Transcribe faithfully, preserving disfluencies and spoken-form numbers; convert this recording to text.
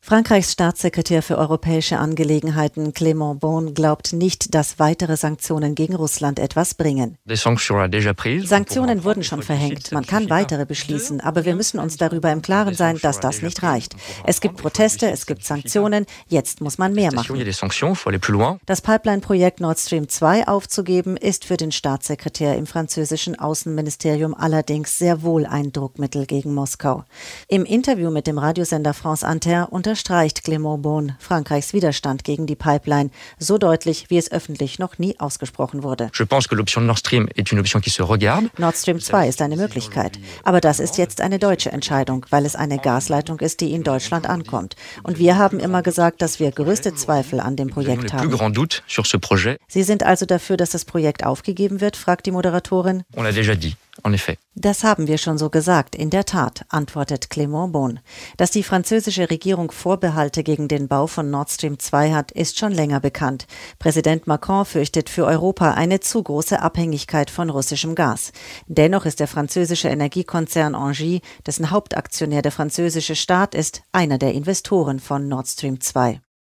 Frankreichs Staatssekretär für europäische Angelegenheiten Clément Beaune glaubt nicht, dass weitere Sanktionen gegen Russland etwas bringen. Sanktionen wurden schon verhängt, man kann weitere beschließen, aber wir müssen uns darüber im Klaren sein, dass das nicht reicht. Es gibt Proteste, es gibt Sanktionen, jetzt muss man mehr machen. Das Pipeline-Projekt Nord Stream zwei aufzugeben, ist für den Staatssekretär im französischen Außenministerium allerdings sehr wohl ein Druckmittel gegen Moskau. Im Interview mit dem Radiosender France Inter unterstreicht Clément Beaune Frankreichs Widerstand gegen die Pipeline, so deutlich, wie es öffentlich noch nie ausgesprochen wurde. Nord Stream zwei ist eine Möglichkeit, aber das ist jetzt eine deutsche Entscheidung, weil es eine Gasleitung ist, die in Deutschland ankommt. Und wir haben immer gesagt, dass wir größte Zweifel an dem Projekt haben. Sie sind also dafür, dass das Projekt aufgegeben wird, fragt die Moderatorin. Das haben wir schon so gesagt, in der Tat, antwortet Clément Beaune. Dass die französische Regierung Vorbehalte gegen den Bau von Nord Stream zwei hat, ist schon länger bekannt. Präsident Macron fürchtet für Europa eine zu große Abhängigkeit von russischem Gas. Dennoch ist der französische Energiekonzern Engie, dessen Hauptaktionär der französische Staat ist, einer der Investoren von Nord Stream zwei.